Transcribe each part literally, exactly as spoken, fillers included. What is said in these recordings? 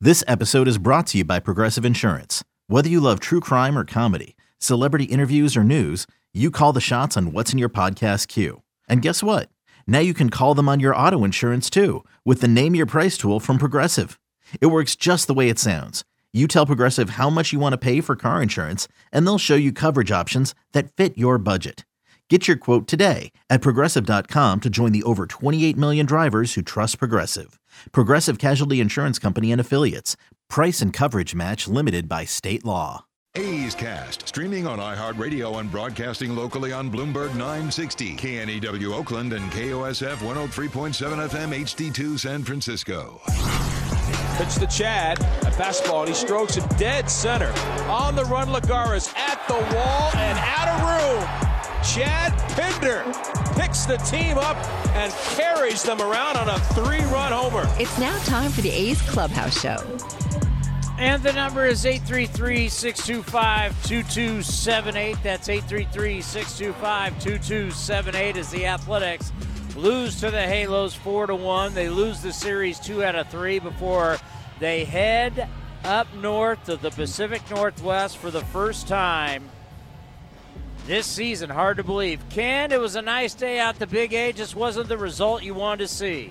This episode is brought to you by Progressive Insurance. Whether you love true crime or comedy, celebrity interviews or news, you call the shots on what's in your podcast queue. And guess what? Now you can call them on your auto insurance too with the Name Your Price tool from Progressive. It works just the way it sounds. You tell Progressive how much you want to pay for car insurance, and they'll show you coverage options that fit your budget. Get your quote today at Progressive dot com to join the over twenty-eight million drivers who trust Progressive. Progressive Casualty Insurance Company and Affiliates. Price and coverage match limited by state law. A's Cast, streaming on iHeartRadio and broadcasting locally on Bloomberg nine sixty, K N E W Oakland and K O S F one oh three point seven F M H D two San Francisco. Pitch to Chad, a fastball, and he strokes it dead center. On the run, Lagares at the wall and out of room. Chad Pinder picks the team up and carries them around on a three-run homer. It's now time for the A's Clubhouse Show. And the number is eight three three, six two five, two two seven eight. That's eight three three, six two five, two two seven eight as the Athletics lose to the Halos four to one. They lose the series two out of three before they head up north to the Pacific Northwest for the first time this season. Hard to believe. Ken, it was a nice day out the Big A, just wasn't the result you wanted to see.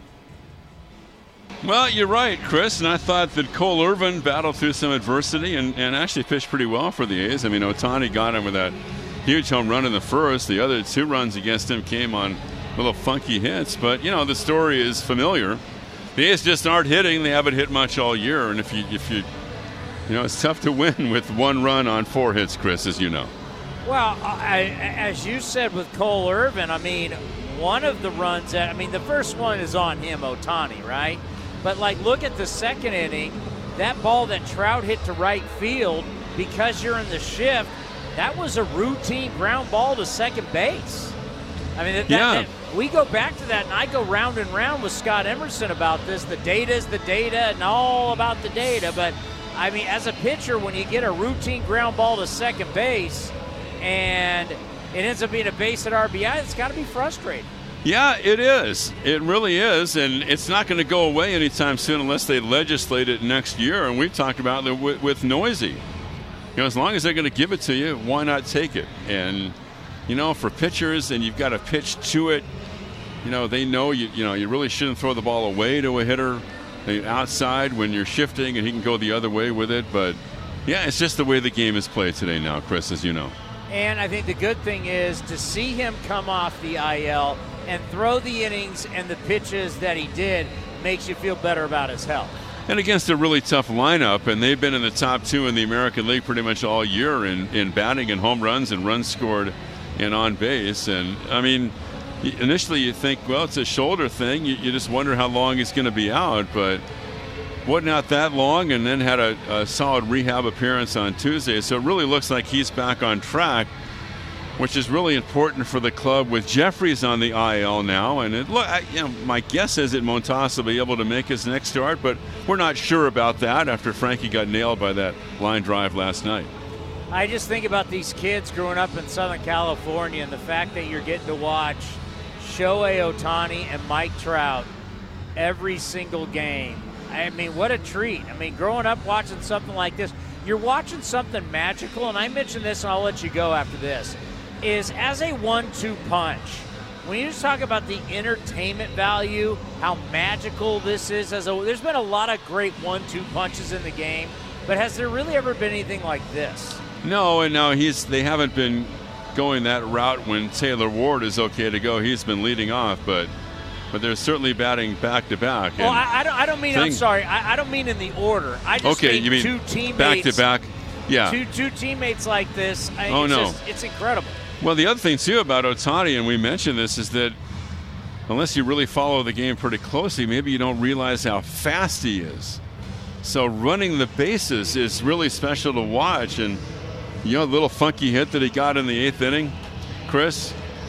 Well, you're right, Chris, and I thought that Cole Irvin battled through some adversity and, and actually pitched pretty well for the A's. I mean, Ohtani got him with that huge home run in the first. The other two runs against him came on little funky hits, but, you know, the story is familiar. The A's just aren't hitting. They haven't hit much all year, and if you, if you, you know, it's tough to win with one run on four hits, Chris, as you know. Well, I, as you said with Cole Irvin, I mean, one of the runs, that, I mean, the first one is on him, Ohtani, right? But, like, look at the second inning. That ball that Trout hit to right field, because you're in the shift, that was a routine ground ball to second base. I mean, that, yeah. that, that, we go back to that, and I go round and round with Scott Emerson about this. The data is the data and all about the data. But, I mean, as a pitcher, when you get a routine ground ball to second base and it ends up being a base at R B I, it's got to be frustrating. Yeah, it is. It really is, and it's not going to go away anytime soon unless they legislate it next year. And we've talked about it with, with Noisy. You know, as long as they're going to give it to you, why not take it? And, you know, for pitchers, and you've got to pitch to it, you know, they know you, you know, you really shouldn't throw the ball away to a hitter outside when you're shifting, and he can go the other way with it. But, yeah, it's just the way the game is played today now, Chris, as you know. And I think the good thing is to see him come off the I L and throw the innings and the pitches that he did makes you feel better about his health. And against a really tough lineup, and they've been in the top two in the American League pretty much all year in, in batting and home runs and runs scored and on base. And, I mean, initially you think, well, it's a shoulder thing. You, you just wonder how long he's going to be out, but wasn't out that long, and then had a, a solid rehab appearance on Tuesday. So it really looks like he's back on track, which is really important for the club with Jeffries on the I L now. And it, look, I, you know, my guess is that Montas will be able to make his next start, but we're not sure about that after Frankie got nailed by that line drive last night. I just think about these kids growing up in Southern California and the fact that you're getting to watch Shohei Ohtani and Mike Trout every single game. I mean, what a treat. I mean, growing up watching something like this, you're watching something magical, and I mentioned this and I'll let you go after this, is as a one two punch, when you just talk about the entertainment value, how magical this is, as a, there's been a lot of great one two punches in the game, but has there really ever been anything like this? No, and now he's they haven't been going that route when Taylor Ward is okay to go. He's been leading off, but but they're certainly batting back to back. Well, I, I don't. I don't mean. Thing, I'm sorry. I, I don't mean in the order. I just okay, mean, you mean two teammates back to back. Yeah. Two two teammates like this. I, oh it's no, just, it's incredible. Well, the other thing too about Ohtani, and we mentioned this, is that unless you really follow the game pretty closely, maybe you don't realize how fast he is. So running the bases is really special to watch. And you know, the little funky hit that he got in the eighth inning, Chris,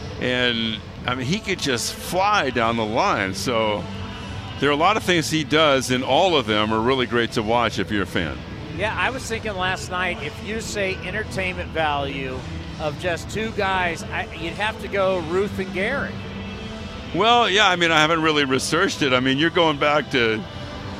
and I mean, he could just fly down the line. So there are a lot of things he does, and all of them are really great to watch if you're a fan. Yeah, I was thinking last night, if you say entertainment value of just two guys, I, you'd have to go Ruth and Gary. Well, yeah, I mean, I haven't really researched it. I mean, you're going back to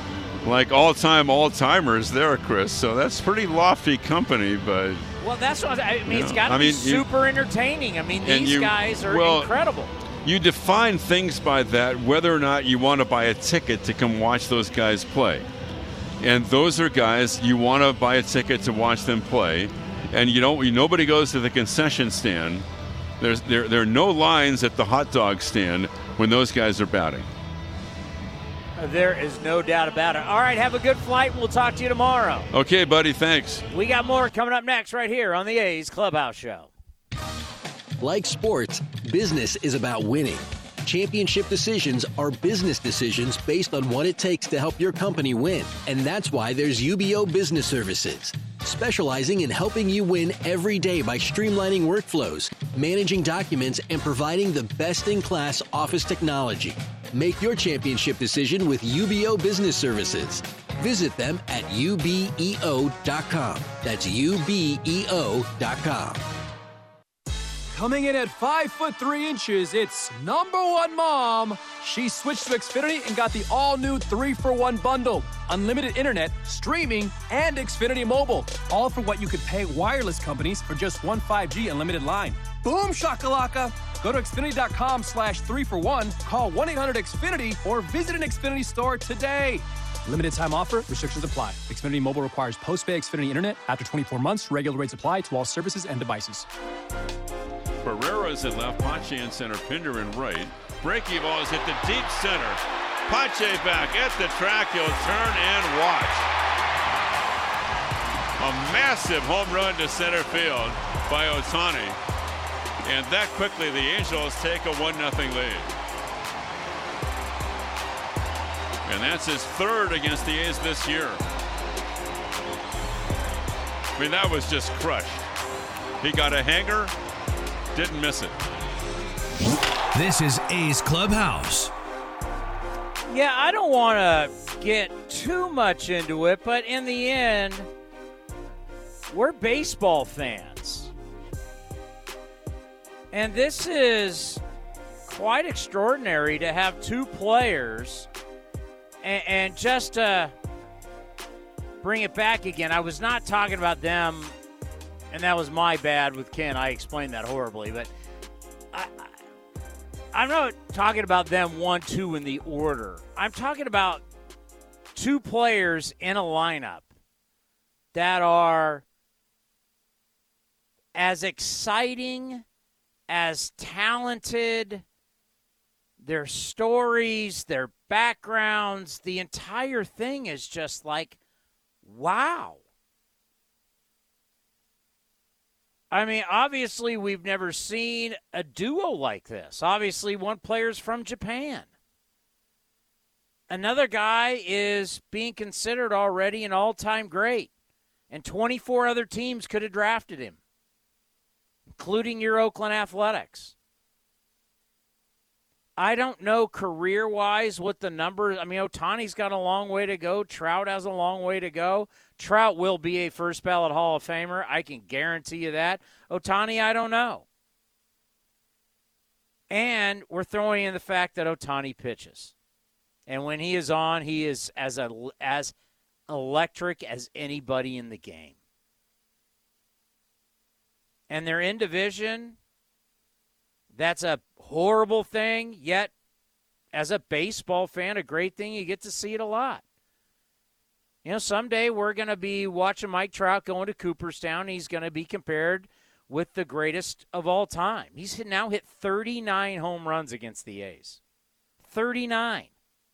like all-time all-timers there, Chris. So that's pretty lofty company, but well, that's what I mean. It's know, got to I be mean, super you, entertaining. I mean, these you, guys are well, incredible. You define things by that, whether or not you want to buy a ticket to come watch those guys play. And those are guys you want to buy a ticket to watch them play. And you don't. Nobody goes to the concession stand. There's there there are no lines at the hot dog stand when those guys are batting. There is no doubt about it. All right, have a good flight, and we'll talk to you tomorrow. Okay, buddy, thanks. We got more coming up next right here on the A's Clubhouse Show. Like sports, business is about winning. Championship decisions are business decisions based on what it takes to help your company win. And that's why there's U B O Business Services, specializing in helping you win every day by streamlining workflows, managing documents, and providing the best-in-class office technology. Make your championship decision with U B O Business Services. Visit them at U B E O dot com. That's U B E O dot com. Coming in at five foot three inches, it's number one mom. She switched to Xfinity and got the all-new three for one bundle. Unlimited internet, streaming, and Xfinity Mobile. All for what you could pay wireless companies for just one five G unlimited line. Boom shakalaka! Go to Xfinity.com slash three for one, call one eight hundred X Finity, or visit an Xfinity store today. Limited time offer, restrictions apply. Xfinity Mobile requires post-pay Xfinity internet. After twenty-four months, regular rates apply to all services and devices. Barrera's in left, Pache in center, Pinder in right. Breaky ball is hit to deep center. Pache back at the track. He'll turn and watch. A massive home run to center field by Ohtani. And that quickly, the Angels take a one nothing lead. And that's his third against the A's this year. I mean, that was just crushed. He got a hanger. Didn't miss it. This is A's Clubhouse. Yeah, I don't want to get too much into it, but in the end, we're baseball fans. And this is quite extraordinary to have two players and, and just to bring it back again. I was not talking about them. And that was my bad with Ken. I explained that horribly. But I, I, I'm not talking about them one, two in the order. I'm talking about two players in a lineup that are as exciting, as talented, their stories, their backgrounds, the entire thing is just like, wow. I mean, obviously, we've never seen a duo like this. Obviously, one player's from Japan. Another guy is being considered already an all-time great, and twenty-four other teams could have drafted him, including your Oakland Athletics. I don't know career-wise what the numbers – I mean, Ohtani's got a long way to go. Trout has a long way to go. Trout will be a first-ballot Hall of Famer. I can guarantee you that. Ohtani, I don't know. And we're throwing in the fact that Ohtani pitches. And when he is on, he is as a, as electric as anybody in the game. And they're in division. That's a horrible thing, yet as a baseball fan, a great thing. You get to see it a lot. You know, someday we're going to be watching Mike Trout going to Cooperstown. He's going to be compared with the greatest of all time. He's now hit thirty-nine home runs against the A's. thirty-nine.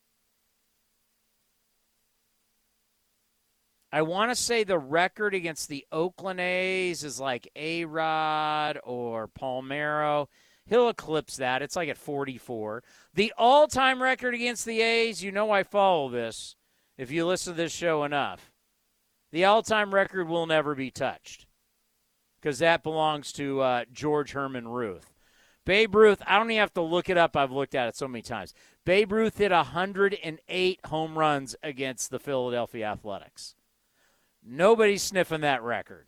I want to say the record against the Oakland A's is like A-Rod or Palmeiro. He'll eclipse that. It's like at forty-four. The all-time record against the A's, you know I follow this if you listen to this show enough. The all-time record will never be touched because that belongs to uh, George Herman Ruth. Babe Ruth, I don't even have to look it up. I've looked at it so many times. Babe Ruth hit one hundred eight home runs against the Philadelphia Athletics. Nobody's sniffing that record.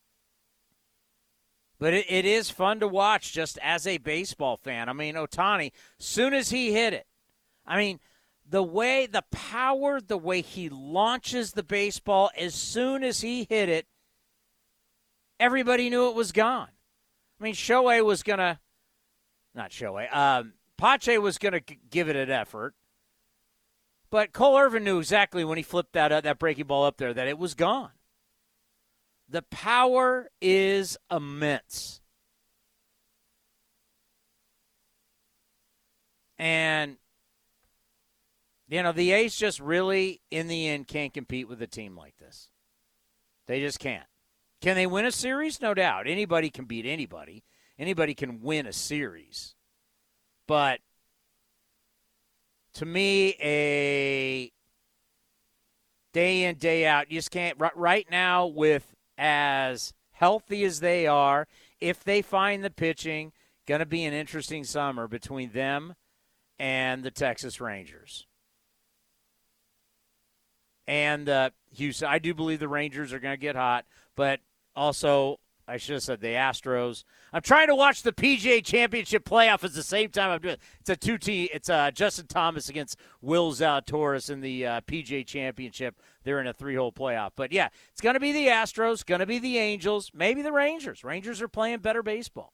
But it, it is fun to watch just as a baseball fan. I mean, Ohtani, soon as he hit it, I mean, the way, the power, the way he launches the baseball, as soon as he hit it, everybody knew it was gone. I mean, Shohei was going to, not Shohei, um, Pache was going to g- give it an effort. But Cole Irvin knew exactly when he flipped that uh, that breaking ball up there that it was gone. The power is immense. And, you know, the A's just really, in the end, can't compete with a team like this. They just can't. Can they win a series? No doubt. Anybody can beat anybody. Anybody can win a series. But to me, a day in, day out, you just can't. Right now, with as healthy as they are, if they find the pitching, going to be an interesting summer between them and the Texas Rangers. And uh, Houston, I do believe the Rangers are going to get hot, but also, I should have said the Astros. I'm trying to watch the P G A Championship playoff at the same time I'm doing it. It's a two-team. It's uh, Justin Thomas against Will Zalatoris in the uh, P G A Championship. They're in a three-hole playoff. But, yeah, it's going to be the Astros, going to be the Angels, maybe the Rangers. Rangers are playing better baseball.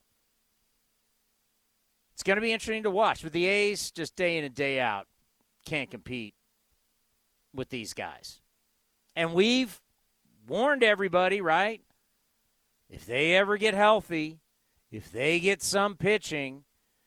It's going to be interesting to watch. But the A's, just day in and day out, can't compete with these guys. And we've warned everybody, right? If they ever get healthy, if they get some pitching,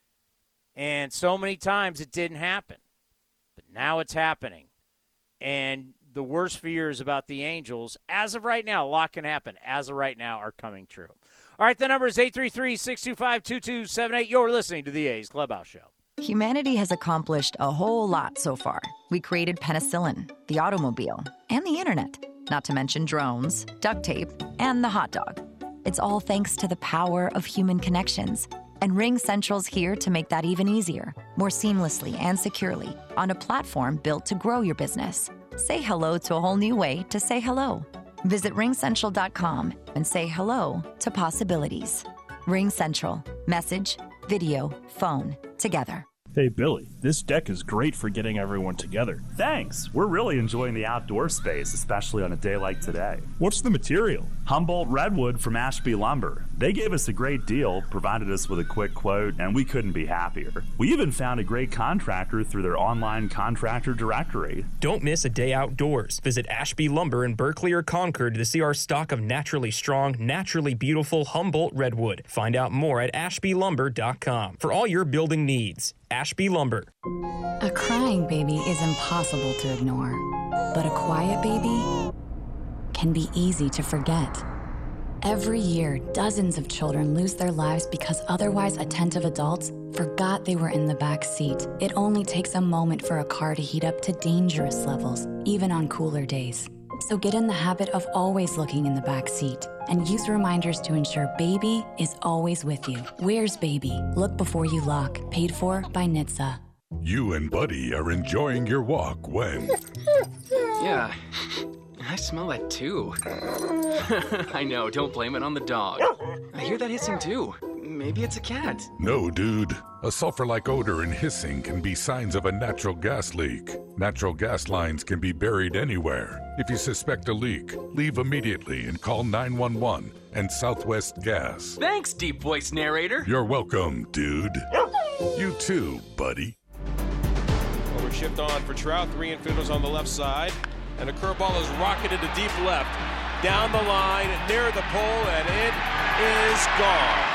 and so many times it didn't happen. But now it's happening. And the worst fears about the Angels, as of right now, a lot can happen, as of right now, are coming true. All right, the number is eight three three, six two five, two two seven eight. You're listening to the A's Clubhouse Show. Humanity has accomplished a whole lot so far. We created penicillin, the automobile, and the internet, not to mention drones, duct tape, and the hot dog. It's all thanks to the power of human connections. And Ring Central's here to make that even easier, more seamlessly and securely, on a platform built to grow your business. Say hello to a whole new way to say hello. Visit ring central dot com and say hello to possibilities. Ring Central. Message, video, phone, together. Hey, Billy, this deck is great for getting everyone together. Thanks. We're really enjoying the outdoor space, especially on a day like today. What's the material? Humboldt Redwood from Ashby Lumber. They gave us a great deal, provided us with a quick quote, and we couldn't be happier. We even found a great contractor through their online contractor directory. Don't miss a day outdoors. Visit Ashby Lumber in Berkeley or Concord to see our stock of naturally strong, naturally beautiful Humboldt Redwood. Find out more at ashby lumber dot com for all your building needs. Ashby Lumber. A crying baby is impossible to ignore, but a quiet baby can be easy to forget. Every year, dozens of children lose their lives because otherwise attentive adults forgot they were in the back seat. It only takes a moment for a car to heat up to dangerous levels, even on cooler days. So get in the habit of always looking in the back seat and use reminders to ensure baby is always with you. Where's baby? Look before you lock. Paid for by N H T S A. You and Buddy are enjoying your walk when... Yeah, I smell that too. I know, don't blame it on the dog. I hear that hissing too. Maybe it's a cat. No, dude. A sulfur-like odor and hissing can be signs of a natural gas leak. Natural gas lines can be buried anywhere. If you suspect a leak, leave immediately and call nine one one and Southwest Gas. Thanks, deep voice narrator. You're welcome, dude. You too, buddy. Over shift on for Trout. Three infielders on the left side. And a curveball is rocketed to deep left. Down the line, near the pole, and it is gone.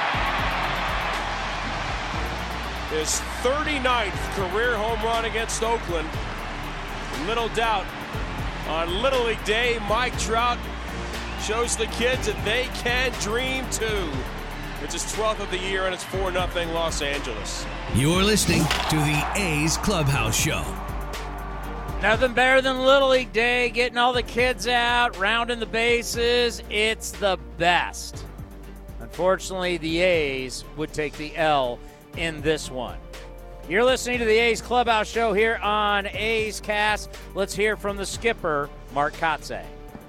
His thirty-ninth career home run against Oakland. Little doubt on Little League Day, Mike Trout shows the kids that they can dream too. It's his twelfth of the year, and it's four nothing Los Angeles. You're listening to the A's Clubhouse Show. Nothing better than Little League Day, getting all the kids out, rounding the bases. It's the best. Unfortunately, the A's would take the L in this one. You're listening to the A's Clubhouse Show here on A's Cast. Let's hear from the skipper, Mark Kotsay.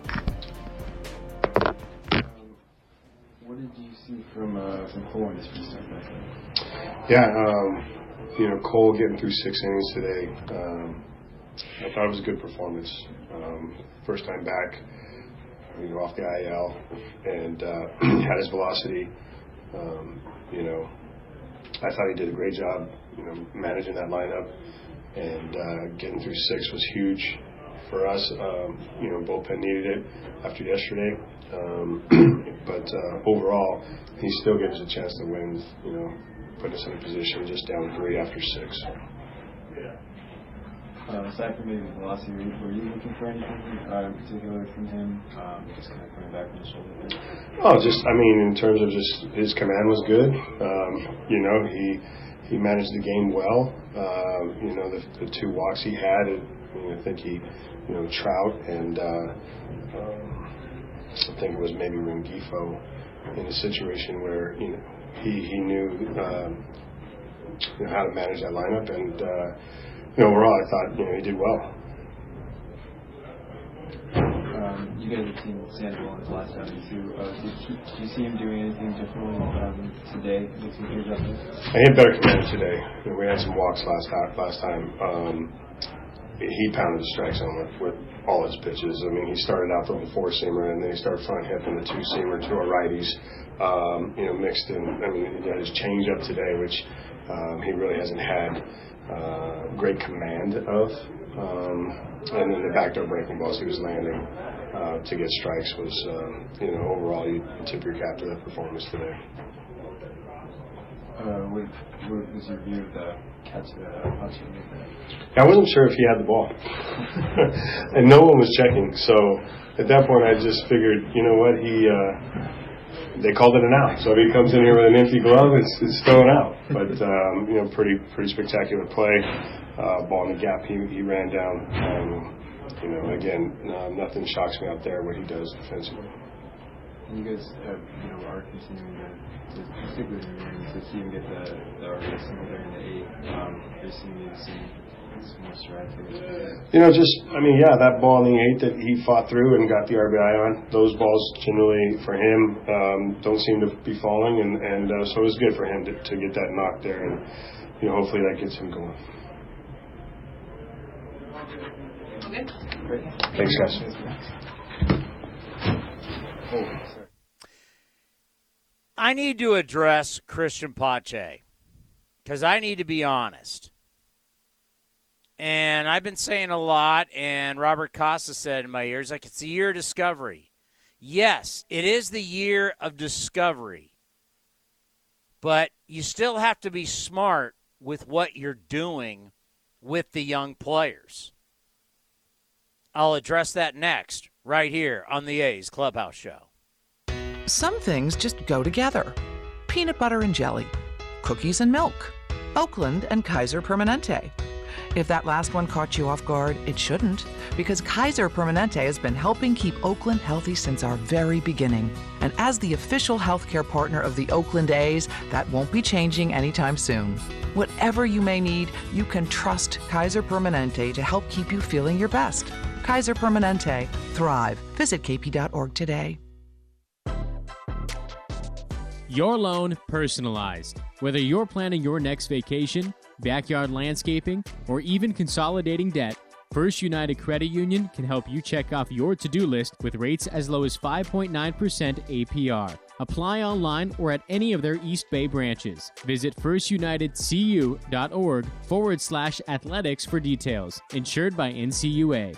What did you see from uh, from Cole in his first start back? Yeah, um, you know, Cole getting through six innings today. Um, I thought it was a good performance. Um, first time back, you know, off the I L, and uh, had his velocity. Um, you know, I thought he did a great job, you know, managing that lineup, and uh, getting through six was huge for us. Um, you know, bullpen needed it after yesterday, um, but uh, overall, he still gives us a chance to win. You know, put us in a position just down three after six. Uh, aside from maybe velocity, were you looking for anything uh, in particular from him? Um, just kind of coming back from the shoulder thing? Oh, just, I mean, in terms of just his command was good. Um, you know, he he managed the game well. Uh, you know, the, the two walks he had, it, I, mean, I think he, you know, Trout and uh, um, I think it was maybe Rengifo in a situation where, you know, he, he knew, um, you know, how to manage that lineup, and uh, you know, overall, I thought, you know, he did well. Um, you guys have seen Sandoval in his last seventy-two. Uh, did, he, did you see him doing anything differently um, today? Make some big adjustments? He had better command today. You know, we had some walks last time. Last time, um, he pounded the strike zone with, with all his pitches. I mean, he started out with a four-seamer, and then he started front hipping the two-seamer to our righties. Um, you know, mixed in. I mean, he had his changeup today, which um, he really hasn't had. Uh, great command of, um, and then the backdoor breaking balls he was landing uh, to get strikes was, uh, you know, overall you tip your cap to that performance today. Uh, what, what was your view of the catch that uh, punch you made there? I wasn't sure if he had the ball, and no one was checking. So at that point, I just figured, you know what, he. Uh, They called it an out, so if he comes in here with an empty glove, it's, it's thrown out. But um, you know, pretty pretty spectacular play. Uh, ball in the gap, he he ran down. Um, you know, again, uh, nothing shocks me out there what he does defensively. And you guys, uh, you know, are continuing to, to stick with him and to see him get the the R B I single there in the eight. Um, are you seeing maybe some some more strides? You know, just I mean, yeah, that ball in the eight that he fought through and got the R B I on. Those balls generally for him um, don't seem to be falling, and and uh, so it was good for him to, to get that knock there, and you know, hopefully that gets him going. Okay. Great. Thanks, guys. I need to address Christian Pache because I need to be honest. And I've been saying a lot, and Robert Costa said in my ears, like, it's the year of discovery. Yes, it is the year of discovery. But you still have to be smart with what you're doing with the young players. I'll address that next, right here on the A's Clubhouse Show. Some things just go together. Peanut butter and jelly, cookies and milk, Oakland and Kaiser Permanente. If that last one caught you off guard, it shouldn't, because Kaiser Permanente has been helping keep Oakland healthy since our very beginning. And as the official healthcare partner of the Oakland A's, that won't be changing anytime soon. Whatever you may need, you can trust Kaiser Permanente to help keep you feeling your best. Kaiser Permanente. Thrive. Visit k p dot org today. Your loan personalized. Whether you're planning your next vacation, backyard landscaping, or even consolidating debt, First United Credit Union can help you check off your to-do list with rates as low as five point nine percent A P R. Apply online or at any of their East Bay branches. Visit firstunitedcu.org forward slash athletics for details. Insured by N C U A.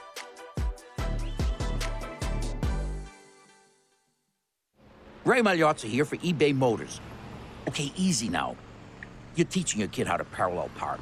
Ray Magliozzi here for eBay Motors. Okay, easy now. You're teaching your kid how to parallel park.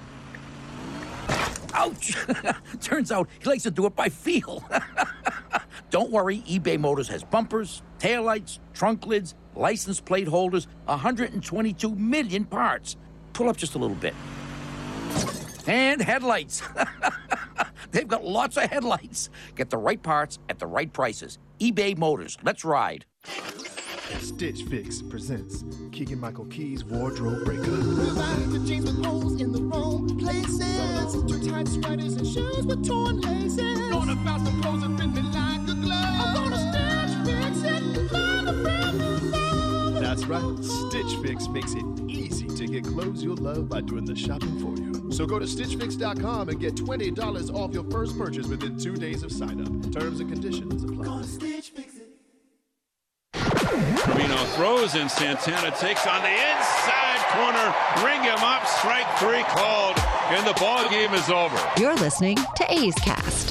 Ouch! Turns out he likes to do it by feel. Don't worry, eBay Motors has bumpers, taillights, trunk lids, license plate holders, one hundred twenty-two million parts. Pull up just a little bit. And headlights. They've got lots of headlights. Get the right parts at the right prices. eBay Motors. Let's ride. Stitch Fix presents Keegan-Michael Key's Wardrobe Breaker. The jeans with holes in the wrong places. Too tight sweaters and shoes with torn laces. Going about the clothes that fit me like a glove. I'm gonna Stitch Fix it and find a brand new love. That's right. Stitch Fix makes it easy to get clothes you'll love by doing the shopping for you. So go to Stitch Fix dot com and get twenty dollars off your first purchase within two days of sign-up. Terms and conditions apply. Go to Stitch Fix It. Trevino throws and Santana takes on the inside corner. Ring him up. Strike three called, and the ball game is over. You're listening to A's Cast.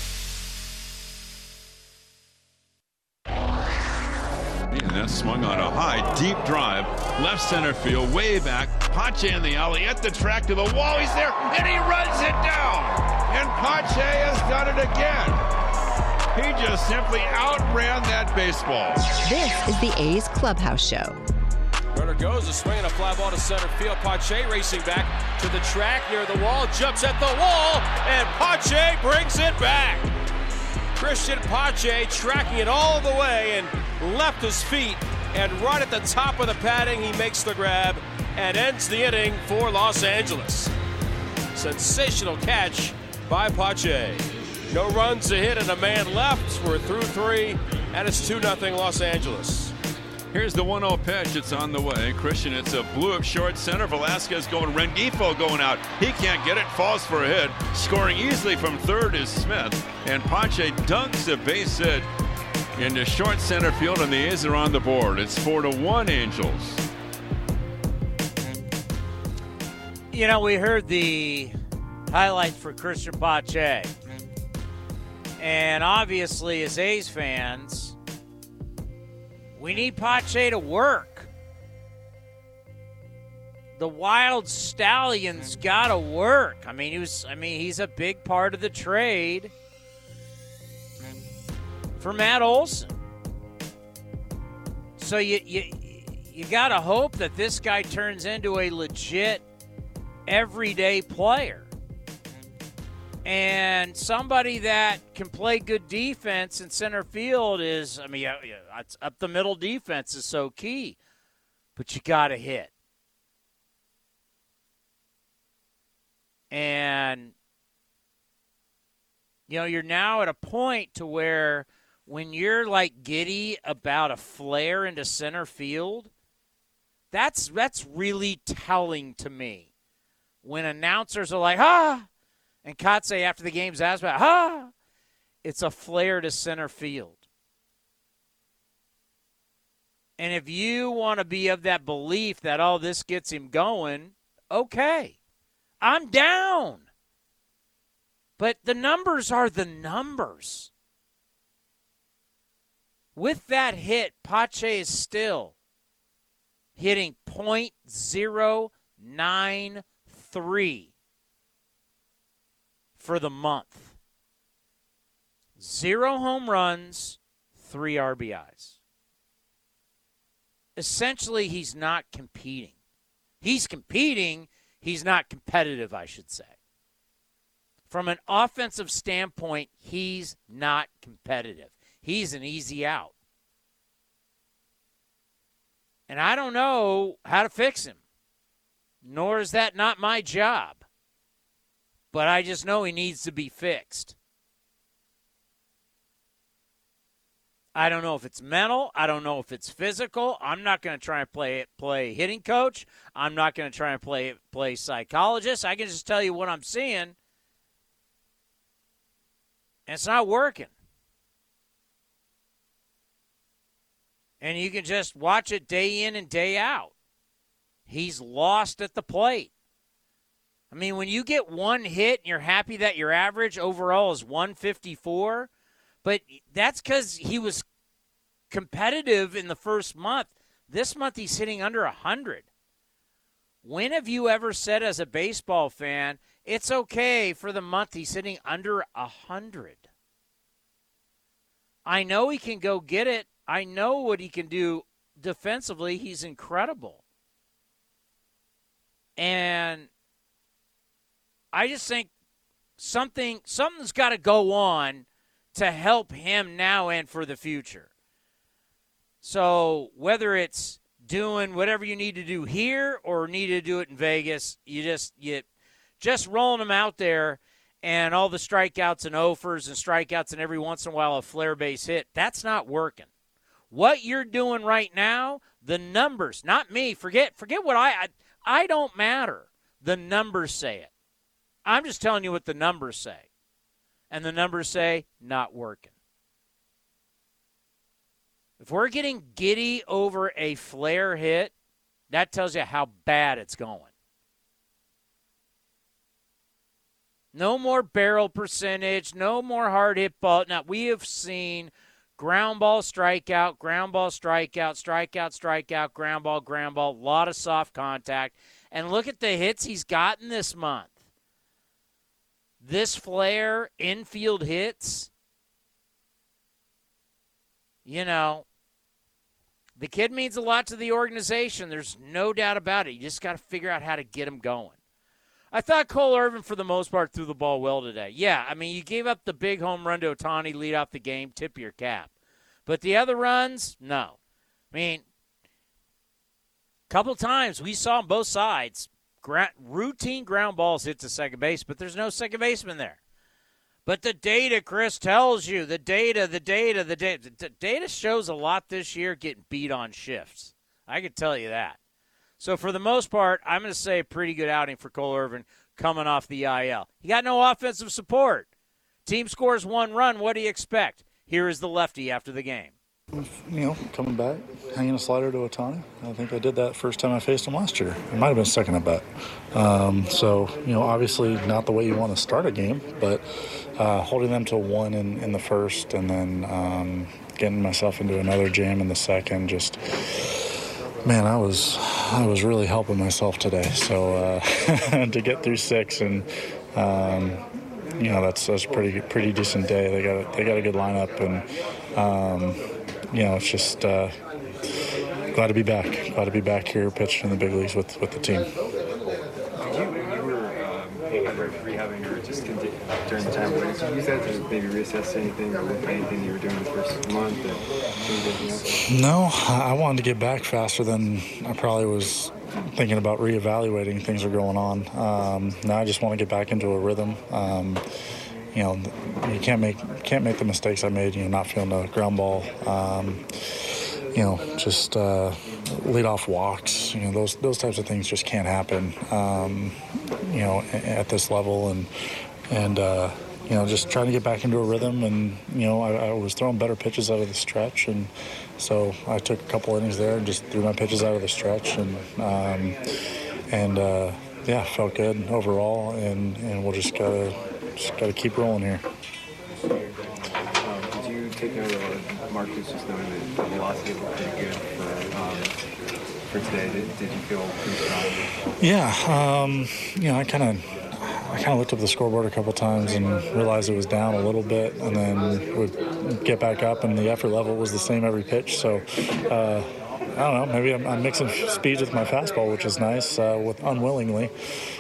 And that swung on a high, deep drive, left center field, way back. Pache in the alley, at the track to the wall. He's there, and he runs it down. And Pache has done it again. He just simply outran that baseball. This is the A's Clubhouse Show. Runner goes, a swing and a fly ball to center field. Pache racing back to the track near the wall, jumps at the wall, and Pache brings it back. Christian Pache tracking it all the way and left his feet, and right at the top of the padding, he makes the grab and ends the inning for Los Angeles. Sensational catch by Pache. No runs, a hit, and a man left. We're through three, and it's two nothing Los Angeles. Here's the one oh pitch. It's on the way. Christian, it's a blue up short center. Velasquez going. Rengifo going out. He can't get it. Falls for a hit. Scoring easily from third is Smith. And Pache dunks a base hit into short center field, and the A's are on the board. It's four to one Angels. You know, we heard the highlights for Christian Pache. And obviously, as A's fans, we need Pache to work. The Wild Stallions got to work. I mean, he was. I mean, he's a big part of the trade for Matt Olson. So you you you got to hope that this guy turns into a legit everyday player. And somebody that can play good defense in center field is, I mean, yeah, yeah, it's up the middle defense is so key. But you got to hit. And, you know, you're now at a point to where when you're like giddy about a flare into center field, that's that's really telling to me. When announcers are like, ah, and Kotze after the game's asked about, ah, it's a flare to center field. And if you want to be of that belief that, oh, this gets him going, okay, I'm down. But the numbers are the numbers. With that hit, Pache is still hitting point oh nine three for the month. Zero home runs, three R B Is. Essentially, he's not competing. He's competing, he's not competitive, I should say. From an offensive standpoint, he's not competitive. He's an easy out. And I don't know how to fix him, nor is that not my job. But I just know he needs to be fixed. I don't know if it's mental. I don't know if it's physical. I'm not going to try and play play hitting coach. I'm not going to try and play play psychologist. I can just tell you what I'm seeing, and it's not working. And you can just watch it day in and day out. He's lost at the plate. I mean, when you get one hit and you're happy that your average overall is one fifty-four, but that's because he was competitive in the first month. This month he's hitting under one hundred. When have you ever said as a baseball fan, it's okay for the month he's hitting under one hundred? I know he can go get it. I know what he can do defensively. He's incredible. And I just think something something's got to go on to help him now and for the future. So whether it's doing whatever you need to do here or need to do it in Vegas, you just you just rolling him out there and all the strikeouts and offers and strikeouts and every once in a while a flare base hit, that's not working. What you're doing right now, the numbers, not me. Forget forget what I I, I don't matter. The numbers say it. I'm just telling you what the numbers say. And the numbers say not working. If we're getting giddy over a flare hit, that tells you how bad it's going. No more barrel percentage, no more hard hit ball. Now, we have seen ground ball, strikeout, ground ball, strikeout, strikeout, strikeout, ground ball, ground ball, a lot of soft contact. And look at the hits he's gotten this month. This flare, infield hits, you know, the kid means a lot to the organization. There's no doubt about it. You just got to figure out how to get him going. I thought Cole Irvin, for the most part, threw the ball well today. Yeah, I mean, you gave up the big home run to Ohtani, lead off the game, tip your cap. But the other runs, no. I mean, a couple times we saw on both sides, gra- routine ground balls hit to second base, but there's no second baseman there. But the data, Chris, tells you, the data, the data, the data. The data shows a lot this year getting beat on shifts. I can tell you that. So for the most part, I'm going to say a pretty good outing for Cole Irvin coming off the I L. He got no offensive support. Team scores one run. What do you expect? Here is the lefty after the game. You know, coming back, hanging a slider to Ohtani. I think I did that first time I faced him last year. It might have been second at bat. Um, so, you know, obviously not the way you want to start a game, but uh, holding them to one in, in the first and then um, getting myself into another jam in the second, just, man, I was I was really helping myself today. So uh, to get through six and, um, you know, that's that's a pretty pretty decent day. They got a, they got a good lineup and. Um, You know, it's just uh, glad to be back. Glad to be back here pitching in the big leagues with, with the team. Did you, you were um, rehabbing or just continue, during the time, did you use that to maybe reassess anything or look at anything you were doing the first month? And no, I wanted to get back faster than I probably was thinking about reevaluating. Things are going on. Um, now I just want to get back into a rhythm. Um, You know, you can't make can't make the mistakes I made. You know, not feeling the ground ball. Um, you know, just uh, lead off walks. You know, those those types of things just can't happen. Um, you know, at this level, and and uh, you know, just trying to get back into a rhythm. And you know, I, I was throwing better pitches out of the stretch, and so I took a couple innings there and just threw my pitches out of the stretch, and um, and uh, yeah, felt good overall. And and we'll just gotta. Just got to keep rolling here. Um, did you take note of Marcus just knowing that the velocity was pretty good for, um, for today? Did, did you feel pretty strong? Yeah, um, you know, I kind of I kind of looked up the scoreboard a couple times and realized it was down a little bit, and then would get back up, and the effort level was the same every pitch. So. Uh, I don't know, maybe I'm, I'm mixing speeds with my fastball, which is nice, uh, with unwillingly.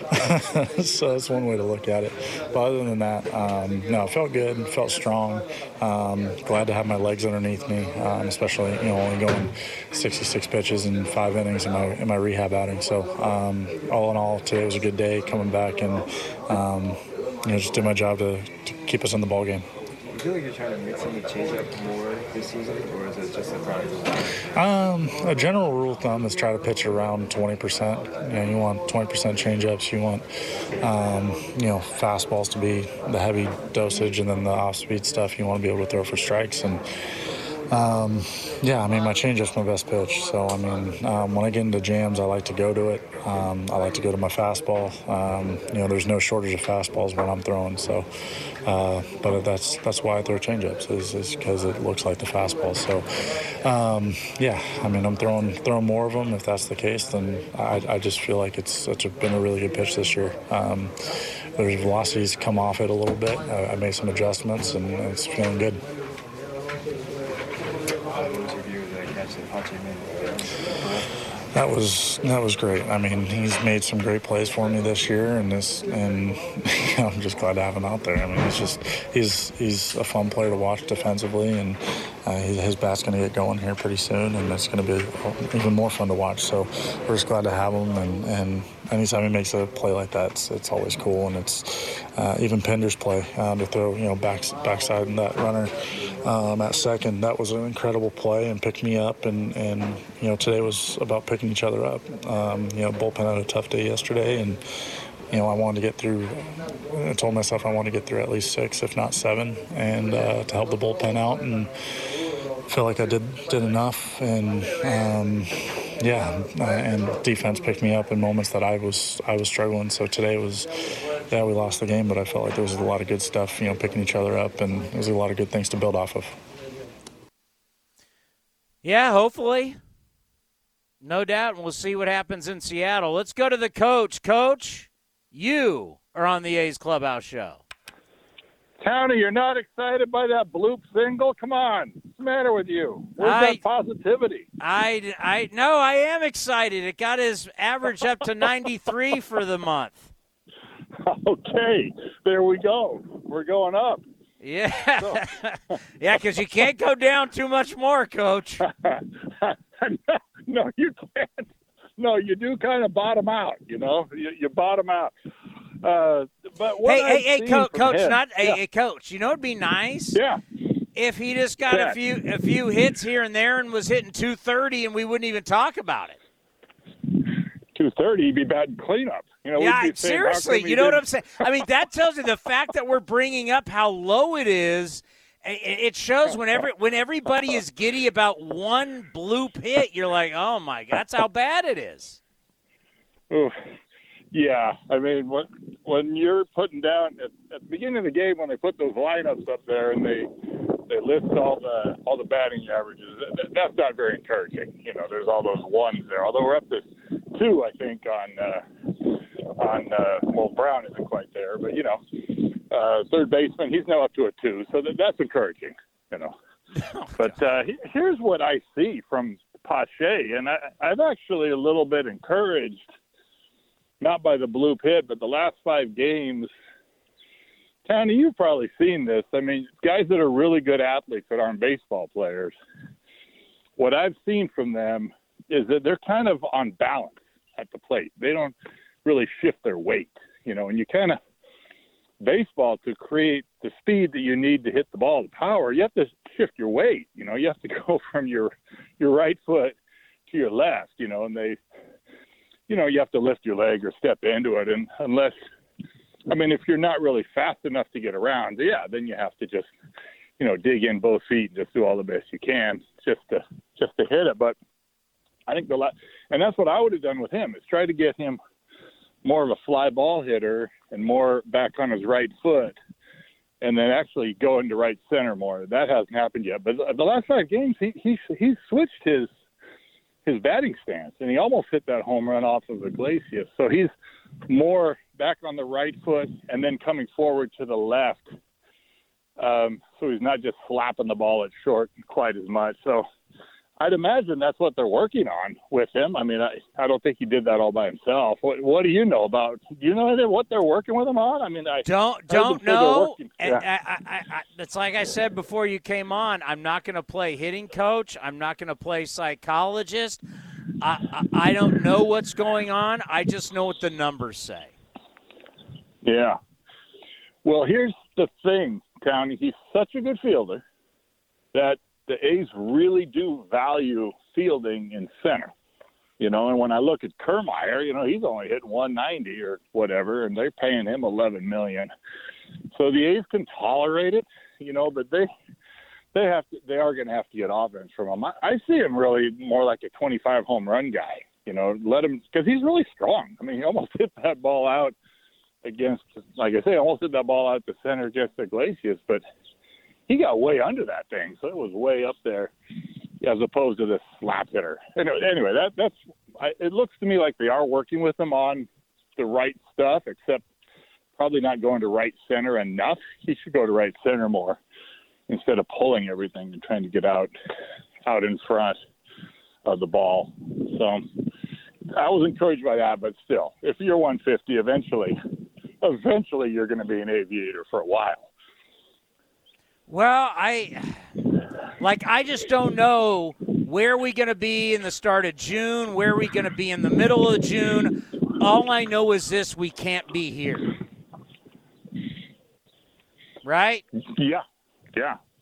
So that's one way to look at it. But other than that, um, no, it felt good, felt strong. Um, glad to have my legs underneath me, um, especially, you know, only going sixty-six pitches in five innings in my in my rehab outing. So um, all in all, today was a good day coming back and, um, you know, just did my job to, to keep us in the ball game. Do you feel like you're trying to mix in the changeup more this season, or is it just a product of Um, a general rule of thumb is try to pitch around twenty percent. You know, you want twenty percent changeups. You want, um, you know, fastballs to be the heavy dosage, and then the off-speed stuff you want to be able to throw for strikes. And um, yeah, I mean, my changeup's my best pitch. So I mean, um, when I get into jams, I like to go to it. Um, I like to go to my fastball. Um, you know, there's no shortage of fastballs when I'm throwing. So. Uh, but that's that's why I throw changeups is because it looks like the fastball. So, um, yeah, I mean, I'm throwing throwing more of them. If that's the case, then I, I just feel like it's such a, been a really good pitch this year. Um, there's velocities come off it a little bit. I, I made some adjustments, and it's feeling good. That was that was great. I mean, he's made some great plays for me this year, and this, and you know, I'm just glad to have him out there. I mean, he's just he's he's a fun player to watch defensively, and uh, his bat's going to get going here pretty soon, and it's going to be even more fun to watch. So we're just glad to have him, and, and anytime he makes a play like that, it's, it's always cool, and it's uh, even Pinder's play uh, to throw, you know, back backside and that runner um, at second. That was an incredible play and picked me up, and and you know, today was about picking each other up. Um, you know, bullpen had a tough day yesterday, and you know, I wanted to get through. I told myself I wanted to get through at least six, if not seven, and uh, to help the bullpen out, and feel like I did did enough. And um, yeah, and defense picked me up in moments that I was I was struggling. So today was, yeah, we lost the game, but I felt like there was a lot of good stuff, you know, picking each other up, and there was a lot of good things to build off of. Yeah, hopefully. No doubt, and we'll see what happens in Seattle. Let's go to the coach. Coach, you are on the A's Clubhouse Show. Townie, you're not excited by that bloop single? Come on. What's the matter with you? Where's I, that positivity? I, I, no, I am excited. It got his average up to ninety-three for the month. Okay, there we go. We're going up. Yeah, so. Yeah, because you can't go down too much more, Coach. No, you can't. No, you do kind of bottom out, you know. You, you bottom out. Uh, but what hey, I've hey, hey, seen Co- from Coach, him, not yeah. hey, hey, Coach. You know it'd be nice. Yeah. If he just got yeah. a few a few hits here and there and was hitting two thirty, and we wouldn't even talk about it. two thirty, he'd be batting cleanup. You know, yeah, we'd be saying, seriously, you know did... what I'm saying? I mean, that tells you the fact that we're bringing up how low it is. It shows whenever when everybody is giddy about one bloop hit, you're like, oh my God, that's how bad it is. Oof. Yeah, I mean, when when you're putting down at, at the beginning of the game, when they put those lineups up there and they they list all the all the batting averages, that, that's not very encouraging. You know, there's all those ones there. Although we're up to two, I think on uh, on uh, well, Brown isn't quite there, but you know, uh, third baseman, he's now up to a two, so that, that's encouraging. You know, but uh, here's what I see from Pache, and I, I'm actually a little bit encouraged. Not by the bloop hit, but the last five games. Townie, you've probably seen this. I mean, guys that are really good athletes that aren't baseball players, what I've seen from them is that they're kind of on balance at the plate. They don't really shift their weight, you know, and you kind of – baseball, to create the speed that you need to hit the ball, the power, you have to shift your weight. You know, you have to go from your your right foot to your left, you know, and they – you know, you have to lift your leg or step into it. And unless, I mean, if you're not really fast enough to get around, yeah, then you have to just, you know, dig in both feet and just do all the best you can just to, just to hit it. But I think the, and that's what I would have done with him, is try to get him more of a fly ball hitter and more back on his right foot, and then actually go into right center more. That hasn't happened yet. But the last five games, he, he, he switched his, his batting stance, and he almost hit that home run off of Iglesias. So he's more back on the right foot and then coming forward to the left. Um, so he's not just slapping the ball at short quite as much. So I'd imagine that's what they're working on with him. I mean, I, I don't think he did that all by himself. What, what do you know about? Do you know what they're working with him on? I mean, I don't don't know. And yeah. I, I, I, it's like I said before you came on. I'm not going to play hitting coach. I'm not going to play psychologist. I, I I don't know what's going on. I just know what the numbers say. Yeah. Well, here's the thing, Townie. He's such a good fielder that the A's really do value fielding in center, you know, and when I look at Kiermaier, you know, he's only hitting one ninety or whatever, and they're paying him eleven million dollars. So the A's can tolerate it, you know, but they they have to, they are going to have to get offense from him. I, I see him really more like a twenty-five home run guy, you know, let him, because he's really strong. I mean, he almost hit that ball out against, like I say, almost hit that ball out to center against Iglesias, but he got way under that thing, so it was way up there as opposed to this slap hitter. Anyway, anyway that that's I, it looks to me like they are working with him on the right stuff, except probably not going to right center enough. He should go to right center more instead of pulling everything and trying to get out out in front of the ball. So I was encouraged by that, but still, if you're one fifty, eventually, eventually you're going to be an aviator for a while. Well, I like I just don't know where we're going to be in the start of June, where we're going to be in the middle of June. All I know is this: we can't be here. Right? Yeah, yeah,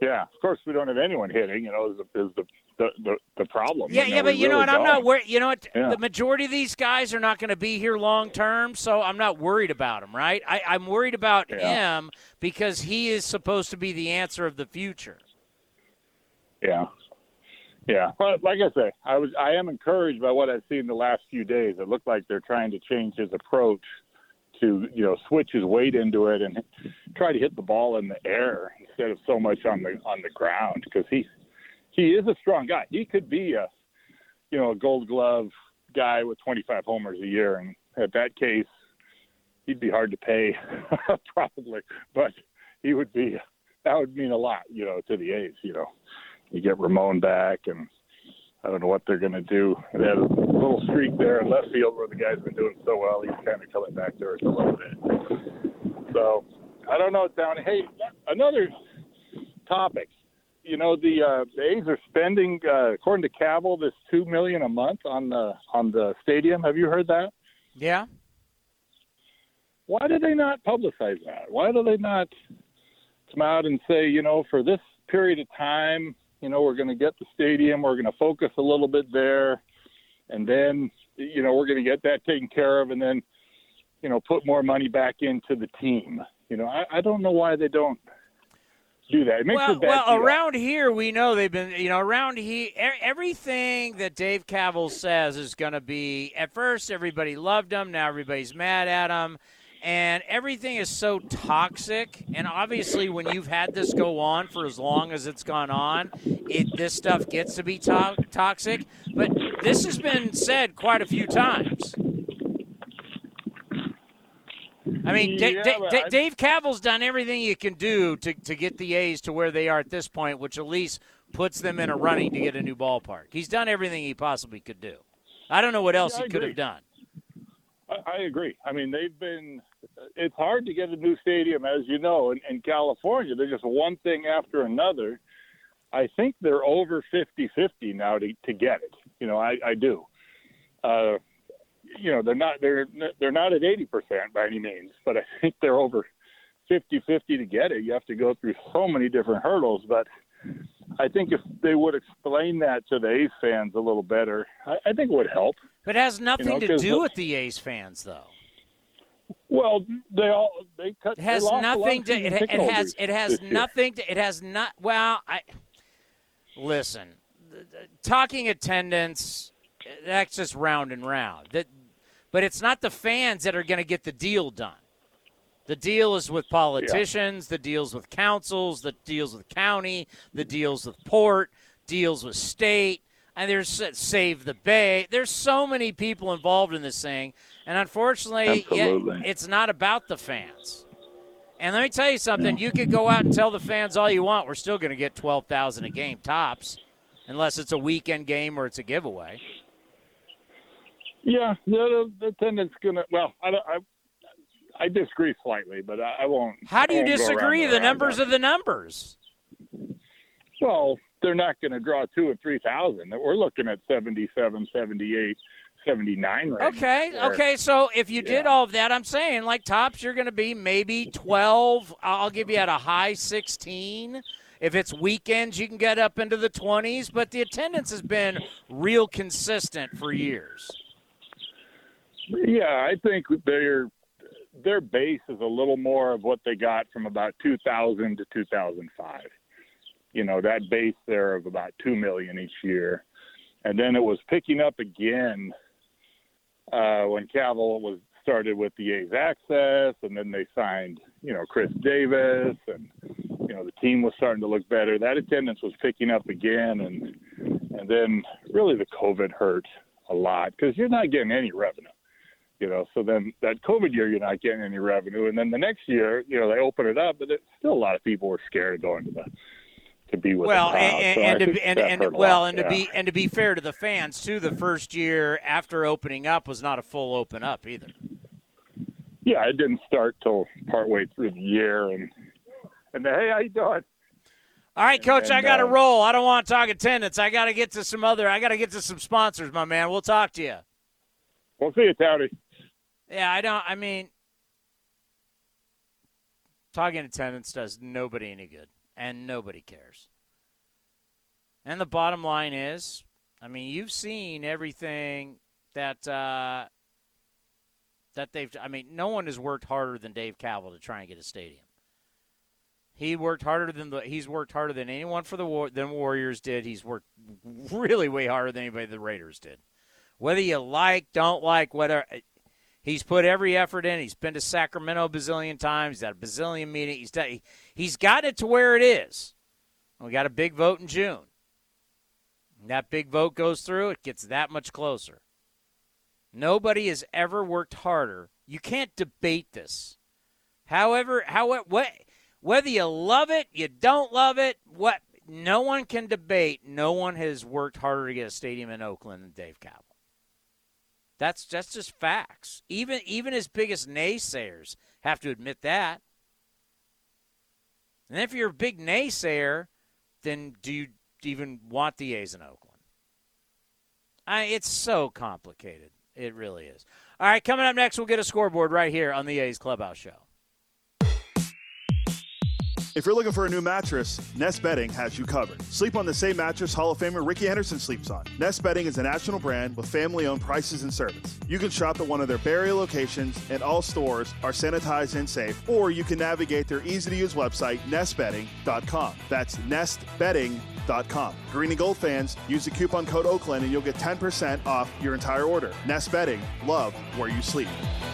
Yeah, of course we don't have anyone hitting. You know, is the is the the, the, the problem. Yeah, you yeah, know, but you know really what? I'm don't. not worried. You know what? Yeah. The majority of these guys are not going to be here long term, so I'm not worried about him. Right? I, I'm worried about Yeah. him because he is supposed to be the answer of the future. Yeah, yeah. But like I say, I was I am encouraged by what I've seen the last few days. It looked like they're trying to change his approach to, you know, switch his weight into it and try to hit the ball in the air instead of so much on the on the ground, because he he is a strong guy. He could be a, you know, a Gold Glove guy with twenty-five homers a year, and at that case, he'd be hard to pay probably, but he would be. That would mean a lot, you know, to the A's. You know, you get Ramon back, and I don't know what they're going to do. They had a little streak there in left field where the guy's been doing so well. He's kind of coming back to earth a little bit. So I don't know, Downey. Hey, another topic. You know, the uh, the A's are spending, uh, according to Cavill, this two million dollars a month on the on the stadium. Have you heard that? Yeah. Why do they not publicize that? Why do they not come out and say, you know, for this period of time, you know, we're going to get the stadium, we're going to focus a little bit there, and then, you know, we're going to get that taken care of, and then, you know, put more money back into the team. You know, I, I don't know why they don't do that. It makes well, it bad well deal. around here, we know they've been, you know, around here, everything that Dave Cavill says is going to be, at first, everybody loved him. Now everybody's mad at him. And everything is so toxic. And obviously, when you've had this go on for as long as it's gone on, it this stuff gets to be to- toxic. But this has been said quite a few times. I mean, Yeah, D- but D- I- Dave Cavill's done everything he can do to, to get the A's to where they are at this point, which at least puts them in a running to get a new ballpark. He's done everything he possibly could do. I don't know what else Yeah, I he could agree. have done. I, I agree. I mean, they've been – it's hard to get a new stadium, as you know. In, in California, they're just one thing after another. I think they're over fifty-fifty now to, to get it. You know, I, I do. Uh, you know, they're not they're they're not at eighty percent by any means, but I think they're over fifty-fifty to get it. You have to go through so many different hurdles, but I think if they would explain that to the A's fans a little better, I, I think it would help. But it has nothing You know, to 'cause do the- with the A's fans, though. Well, they all they cut. It has they lost a lot nothing of to. season It, ticket it has. holders It has this year. nothing to. It has not. Well, I listen. th- th- Talking attendance, that's just round and round. That, but it's not the fans that are going to get the deal done. The deal is with politicians. The deals with councils. The deals with county. The deals with port. Deals with state. And there's uh, Save the Bay. There's so many people involved in this thing. And unfortunately, yeah, Absolutely. it's not about the fans. And let me tell you something. You could go out and tell the fans all you want. We're still going to get twelve thousand a game tops, unless it's a weekend game or it's a giveaway. Yeah, the, the attendance gonna. Well, I, don't- I I disagree slightly, but I, I won't. How do I you won't go disagree? around The and numbers around are the numbers. Well, they're not going to draw two or three thousand. We're looking at seventy-seven, seventy-eight, seventy-nine range. Okay, there. okay. So if you did all of that, I'm saying like tops, you're going to be maybe twelve. I'll give you at a high sixteen. If it's weekends, you can get up into the twenties. But the attendance has been real consistent for years. Yeah, I think their their base is a little more of what they got from about two thousand to two thousand five. You know, that base there of about two million each year, and then it was picking up again uh, when Cavill was started with the A's Access, and then they signed, you know, Chris Davis, and you know the team was starting to look better. That attendance was picking up again, and and then really the COVID hurt a lot because you're not getting any revenue. You know, so then that COVID year, you're not getting any revenue. And then the next year, you know, they open it up, but it, still a lot of people were scared of going to the to be with Well, the crowd. and, So I and, to think be, and, that and hurt a well, lot, and to yeah. be and to be fair to the fans too, the first year after opening up was not a full open up either. Yeah, it didn't start till partway through the year, and and the, hey, how you doing? All right, Coach, and, I got to uh, roll. I don't want to talk attendance. I got to get to some other. I got to get to some sponsors, my man. We'll talk to you. We'll see you, Towdy. Yeah, I don't. I mean, talking attendance does nobody any good. and nobody cares. And the bottom line is, I mean, you've seen everything that uh, that they've. I mean, no one has worked harder than Dave Kaval to try and get a stadium. He worked harder than the. He's worked harder than anyone for the war, than Warriors did. He's worked really way harder than anybody the Raiders did. Whether you like, don't like, whether he's put every effort in. He's been to Sacramento a bazillion times. He's had a bazillion meetings. He's done, he, he's gotten it to where it is. We got a big vote in June. That big vote goes through, it gets that much closer. Nobody has ever worked harder. You can't debate this. However, how what, whether you love it, you don't love it, what no one can debate. No one has worked harder to get a stadium in Oakland than Dave Kaval. That's that's just facts. Even even his biggest naysayers have to admit that. And if you're a big naysayer, then do you even want the A's in Oakland? I, it's so complicated. It really is. All right, coming up next, we'll get a scoreboard right here on the A's Clubhouse Show. If you're looking for a new mattress, Nest Bedding has you covered. Sleep on the same mattress Hall of Famer Ricky Henderson sleeps on. Nest Bedding is a national brand with family-owned prices and service. You can shop at one of their Barrie locations, and all stores are sanitized and safe, or you can navigate their easy-to-use website, nest bedding dot com. That's nest bedding dot com. Green and Gold fans, use the coupon code Oakland and you'll get ten percent off your entire order. Nest Bedding, love where you sleep.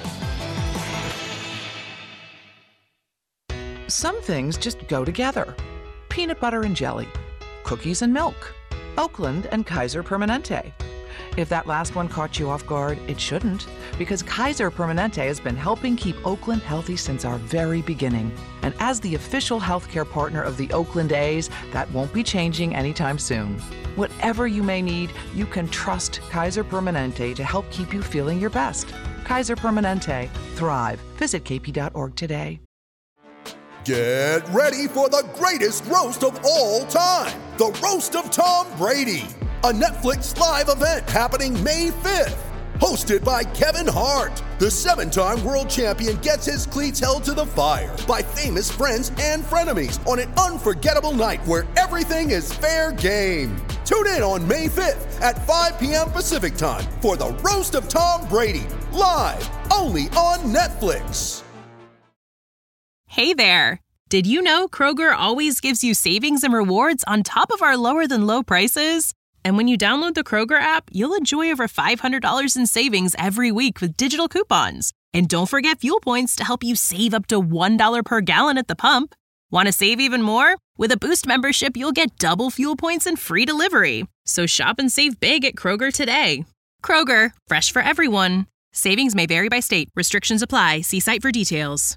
Some things just go together. Peanut butter and jelly, cookies and milk, Oakland and Kaiser Permanente. If that last one caught you off guard, it shouldn't, because Kaiser Permanente has been helping keep Oakland healthy since our very beginning. And as the official healthcare partner of the Oakland A's, that won't be changing anytime soon. Whatever you may need, you can trust Kaiser Permanente to help keep you feeling your best. Kaiser Permanente. Thrive. Visit k p dot org today. Get ready for the greatest roast of all time, the Roast of Tom Brady, a Netflix live event happening May fifth. Hosted by Kevin Hart, the seven-time world champion gets his cleats held to the fire by famous friends and frenemies on an unforgettable night where everything is fair game. Tune in on May fifth at five p.m. Pacific time for the Roast of Tom Brady, live only on Netflix. Hey there! Did you know Kroger always gives you savings and rewards on top of our lower-than-low prices? And when you download the Kroger app, you'll enjoy over five hundred dollars in savings every week with digital coupons. And don't forget fuel points to help you save up to one dollar per gallon at the pump. Want to save even more? With a Boost membership, you'll get double fuel points and free delivery. So shop and save big at Kroger today. Kroger, fresh for everyone. Savings may vary by state. Restrictions apply. See site for details.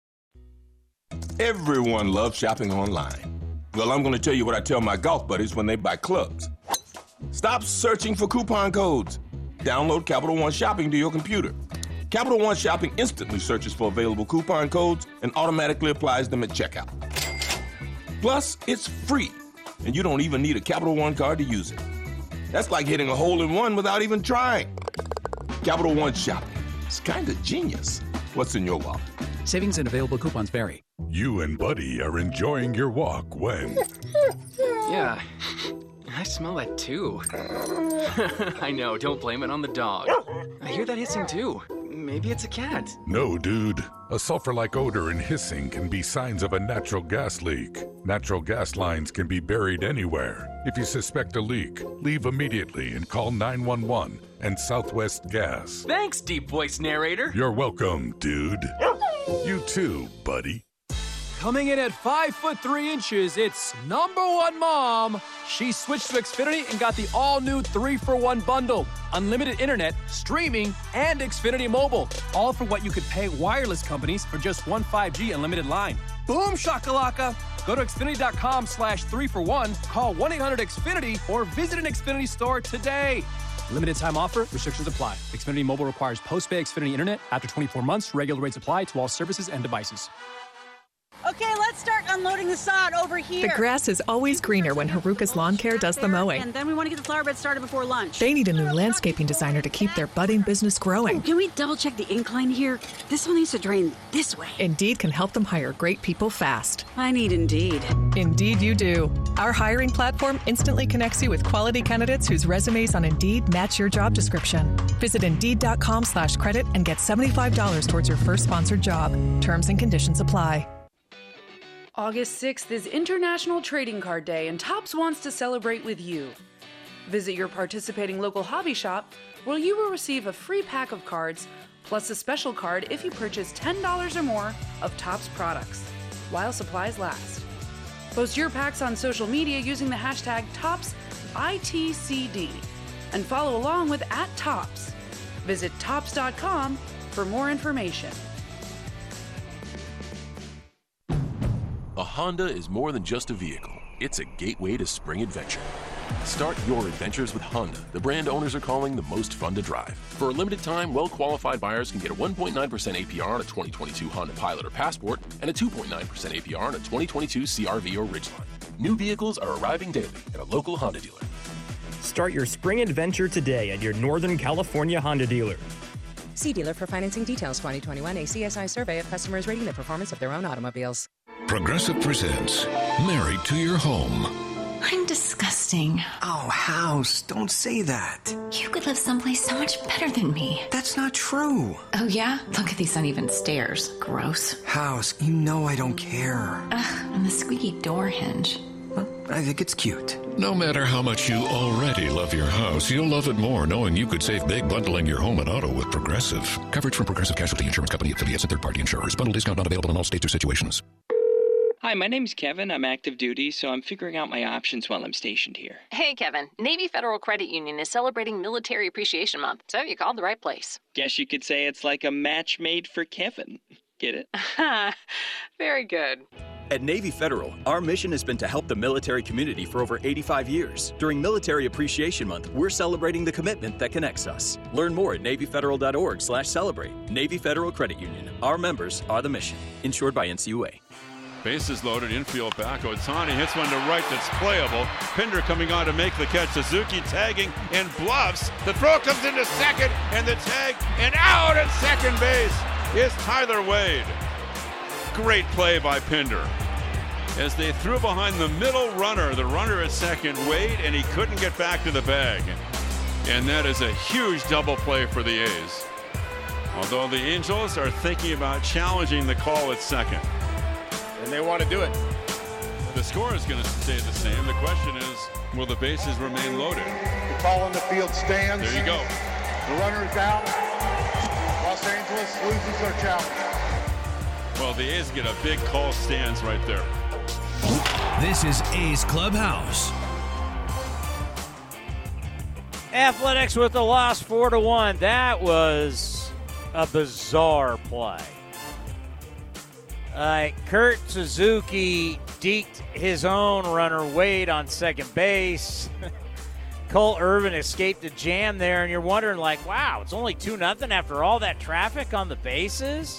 Everyone loves shopping online. Well, I'm going to tell you what I tell my golf buddies when they buy clubs. Stop searching for coupon codes. Download Capital One Shopping to your computer. Capital One Shopping instantly searches for available coupon codes and automatically applies them at checkout. Plus, it's free, and you don't even need a Capital One card to use it. That's like hitting a hole in one without even trying. Capital One Shopping. It's kind of genius. What's in your wallet? Savings and available coupons vary. You and Buddy are enjoying your walk when... Yeah, I smell that too. I know, don't blame it on the dog. I hear that hissing too. Maybe it's a cat. No, dude. A sulfur-like odor and hissing can be signs of a natural gas leak. Natural gas lines can be buried anywhere. If you suspect a leak, leave immediately and call nine one one and Southwest Gas. Thanks, deep voice narrator. You're welcome, dude. You too, buddy. Coming in at five foot three inches, it's number one mom. She switched to Xfinity and got the all-new three for one bundle. Unlimited internet, streaming, and Xfinity Mobile. All for what you could pay wireless companies for just one five G unlimited line. Boom shakalaka! Go to Xfinity.com slash three for one, call one eight hundred X Finity, or visit an Xfinity store today. Limited time offer, restrictions apply. Xfinity Mobile requires post-pay Xfinity internet. After twenty-four months, regular rates apply to all services and devices. Okay, let's start unloading the sod over here. The grass is always greener when Haruka's Lawn Care does the mowing. And then we want to get the flower bed started before lunch. They need a new landscaping designer to keep their budding business growing. Oh, can we double check the incline here? This one needs to drain this way. Indeed can help them hire great people fast. I need Indeed. Indeed you do. Our hiring platform instantly connects you with quality candidates whose resumes on Indeed match your job description. Visit Indeed.com slash credit and get seventy-five dollars towards your first sponsored job. Terms and conditions apply. August sixth is International Trading Card Day, and Topps wants to celebrate with you. Visit your participating local hobby shop, where you will receive a free pack of cards, plus a special card if you purchase ten dollars or more of Topps products, while supplies last. Post your packs on social media using the hashtag Topps I T C D, and follow along with at Topps. Visit Topps dot com for more information. A Honda is more than just a vehicle. It's a gateway to spring adventure. Start your adventures with Honda, the brand owners are calling the most fun to drive. For a limited time, well-qualified buyers can get a one point nine percent A P R on a twenty twenty-two Honda Pilot or Passport and a two point nine percent A P R on a twenty twenty-two C R V or Ridgeline. New vehicles are arriving daily at a local Honda dealer. Start your spring adventure today at your Northern California Honda dealer. See dealer for financing details. twenty twenty-one A C S I survey of customers rating the performance of their own automobiles. Progressive presents Married to Your Home. I'm disgusting. Oh, House, don't say that. You could live someplace so much better than me. That's not true. Oh, yeah? Look at these uneven stairs. Gross. House, you know I don't care. Ugh, and the squeaky door hinge. Well, I think it's cute. No matter how much you already love your house, you'll love it more knowing you could save big bundling your home and auto with Progressive. Coverage from Progressive Casualty Insurance Company, affiliates, and third-party insurers. Bundle discount not available in all states or situations. Hi, my name's Kevin. I'm active duty, so I'm figuring out my options while I'm stationed here. Hey, Kevin. Navy Federal Credit Union is celebrating Military Appreciation Month, so you called the right place. Guess you could say it's like a match made for Kevin. Get it? Very good. At Navy Federal, our mission has been to help the military community for over eighty-five years. During Military Appreciation Month, we're celebrating the commitment that connects us. Learn more at Navy Federal dot org slash celebrate. Navy Federal Credit Union. Our members are the mission. Insured by N C U A. Bases loaded, infield back. Ohtani hits one to right that's playable. Pinder coming on to make the catch. Suzuki tagging and bluffs. The throw comes into second, and the tag, and out at second base is Tyler Wade. Great play by Pinder. As they threw behind the middle runner, the runner at second, Wade, and he couldn't get back to the bag. And that is a huge double play for the A's. Although the Angels are thinking about challenging the call at second. And they want to do it. The score is going to stay the same. The question is, will the bases remain loaded? The ball in the field stands. There you go. The runner is out. Los Angeles loses their challenge. Well, the A's get a big call stands right there. This is A's Clubhouse. Athletics with the loss, four to one. That was a bizarre play. Uh, Kurt Suzuki deked his own runner, Wade, on second base. Cole Irvin escaped a jam there, and you're wondering, like, wow, it's only two nothing after all that traffic on the bases?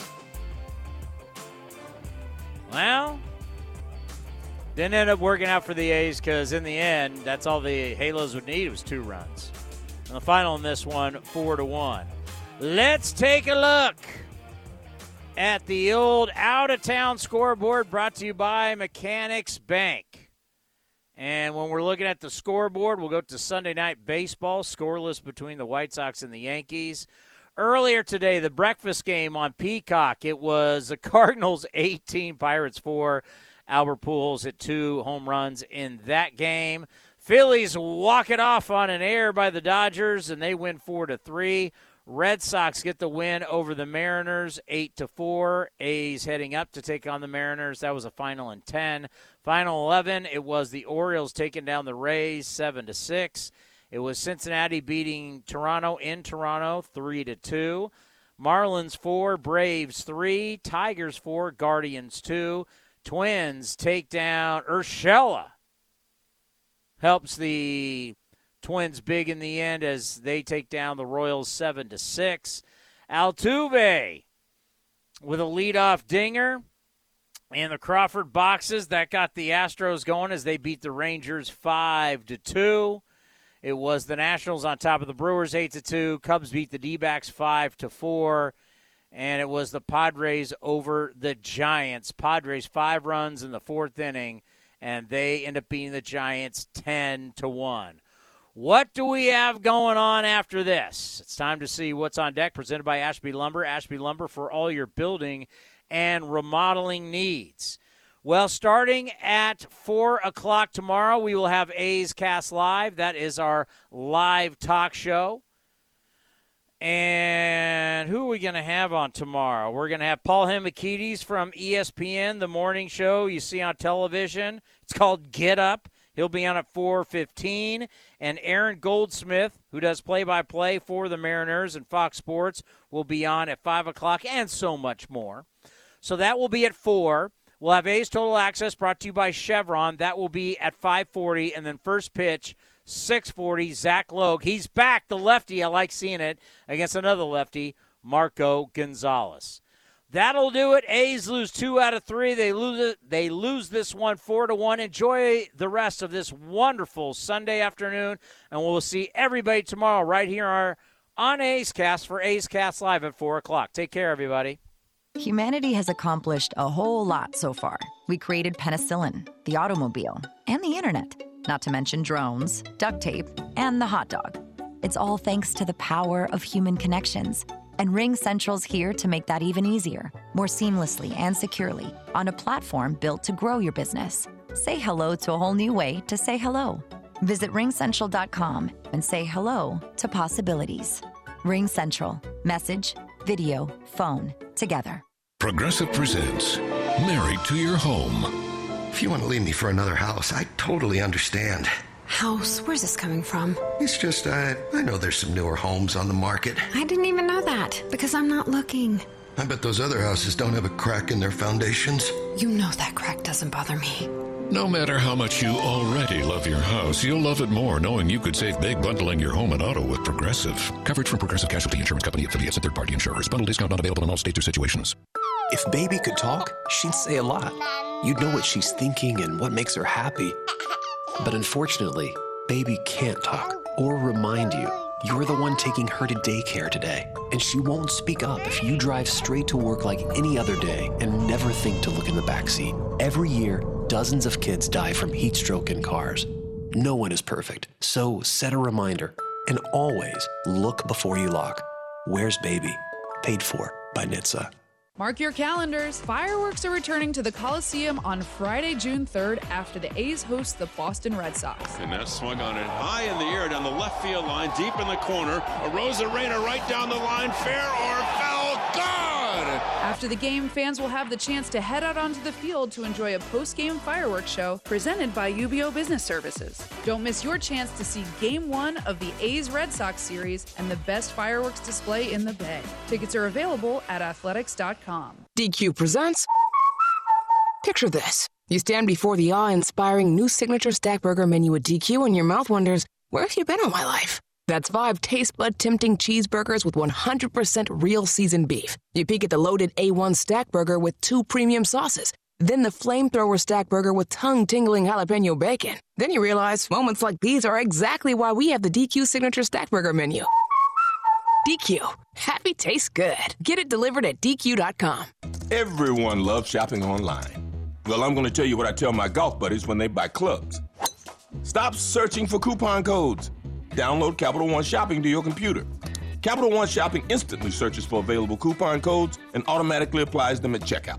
Well, didn't end up working out for the A's because in the end, that's all the Halos would need was two runs. And the final in this one, four to one. Let's take a look at the old out-of-town scoreboard brought to you by Mechanics Bank. And when we're looking at the scoreboard, we'll go to Sunday Night Baseball, scoreless between the White Sox and the Yankees. Earlier today, the breakfast game on Peacock, it was the Cardinals eighteen, Pirates four. Albert Pujols hit two home runs in that game. Phillies walk it off on an error by the Dodgers, and they win four to three. Red Sox get the win over the Mariners, eight to four. A's heading up to take on the Mariners. That was a final in ten. Final eleven, it was the Orioles taking down the Rays, seven to six. It was Cincinnati beating Toronto in Toronto, three to two. Marlins four, Braves three, Tigers four, Guardians two. Twins take down Urshela. Helps the Twins big in the end as they take down the Royals seven to six. Altuve with a leadoff dinger. In the Crawford boxes, that got the Astros going as they beat the Rangers five to two. It was the Nationals on top of the Brewers eight to two. Cubs beat the D-backs five to four. And it was the Padres over the Giants. Padres five runs in the fourth inning, and they end up beating the Giants ten to one. What do we have going on after this? It's time to see what's on deck, presented by Ashby Lumber. Ashby Lumber for all your building and remodeling needs. Well, starting at four o'clock tomorrow, we will have A's Cast Live. That is our live talk show. And who are we going to have on tomorrow? We're going to have Paul Hemekidis from E S P N, the morning show you see on television. It's called Get Up. He'll be on at four fifteen. And Aaron Goldsmith, who does play-by-play for the Mariners and Fox Sports, will be on at five o'clock, and so much more. So that will be at four. We'll have A's Total Access brought to you by Chevron. That will be at five forty. And then first pitch, six forty, Zach Logue. He's back, the lefty. I like seeing it against another lefty, Marco Gonzalez. That'll do it. A's lose two out of three. They lose it. They lose this one four to one. Enjoy the rest of this wonderful Sunday afternoon, and we'll see everybody tomorrow right here on A's Cast for A's Cast Live at four o'clock. Take care, everybody. Humanity has accomplished a whole lot so far. We created penicillin, the automobile, and the internet, not to mention drones, duct tape, and the hot dog. It's all thanks to the power of human connections. And Ring Central's here to make that even easier, more seamlessly and securely, on a platform built to grow your business. Say hello to a whole new way to say hello. Visit ring central dot com and say hello to possibilities. Ring Central. Message, video, phone, together. Progressive presents Married to Your Home. If you want to leave me for another house, I totally understand. House? Where's this coming from? It's just, uh, I know there's some newer homes on the market. I didn't even know that, because I'm not looking. I bet those other houses don't have a crack in their foundations. You know that crack doesn't bother me. No matter how much you already love your house, you'll love it more knowing you could save big bundling your home and auto with Progressive. Coverage from Progressive Casualty Insurance Company, affiliates, and third-party insurers. Bundle discount not available in all states or situations. If Baby could talk, she'd say a lot. You'd know what she's thinking and what makes her happy. But unfortunately, Baby can't talk or remind you you're the one taking her to daycare today. And she won't speak up if you drive straight to work like any other day and never think to look in the backseat. Every year, dozens of kids die from heat stroke in cars. No one is perfect, so set a reminder and always look before you lock. Where's Baby? Paid for by N H T S A. Mark your calendars. Fireworks are returning to the Coliseum on Friday, June third, after the A's host the Boston Red Sox. And that swung on it high in the air down the left field line, deep in the corner. A Rosarena right down the line, fair or foul, gone! After the game, fans will have the chance to head out onto the field to enjoy a post-game fireworks show presented by U B O Business Services. Don't miss your chance to see Game one of the A's Red Sox series and the best fireworks display in the Bay. Tickets are available at athletics dot com. D Q presents. Picture this. You stand before the awe-inspiring new signature stack burger menu at D Q and your mouth wonders, where have you been all my life? That's five taste bud tempting cheeseburgers with one hundred percent real seasoned beef. You peek at the loaded A one stack burger with two premium sauces. Then the flamethrower stack burger with tongue-tingling jalapeno bacon. Then you realize moments like these are exactly why we have the D Q signature stack burger menu. D Q. Happy tastes good. Get it delivered at D Q dot com. Everyone loves shopping online. Well, I'm going to tell you what I tell my golf buddies when they buy clubs. Stop searching for coupon codes. Download Capital One Shopping to your computer. Capital One Shopping instantly searches for available coupon codes and automatically applies them at checkout.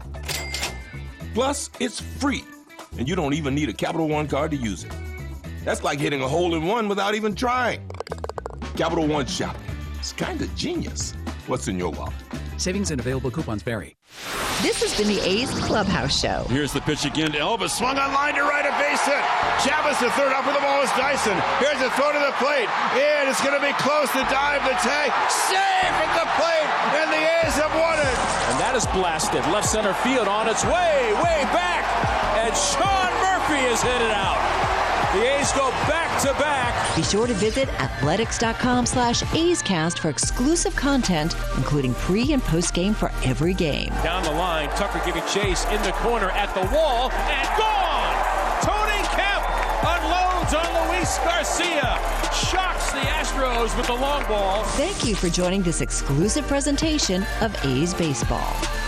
Plus, it's free, and you don't even need a Capital One card to use it. That's like hitting a hole in one without even trying. Capital One Shopping. It's kind of genius. What's in your wallet? Savings and available coupons vary. This has been the A's Clubhouse Show. Here's the pitch again to Elvis. Swung on line to right, a base hit. Chavez to third, up with the ball is Dyson. Here's a throw to the plate. And it's going to be close to dive the tag. Safe at the plate, and the A's have won it. And that is blasted. Left center field on its way, way back. And Sean Murphy is hit it out. The A's go back-to-back. Be sure to visit athletics.com slash A'scast for exclusive content, including pre- and post-game for every game. Down the line, Tucker giving chase in the corner at the wall, and gone! Tony Kemp unloads on Luis Garcia. Shocks the Astros with the long ball. Thank you for joining this exclusive presentation of A's Baseball.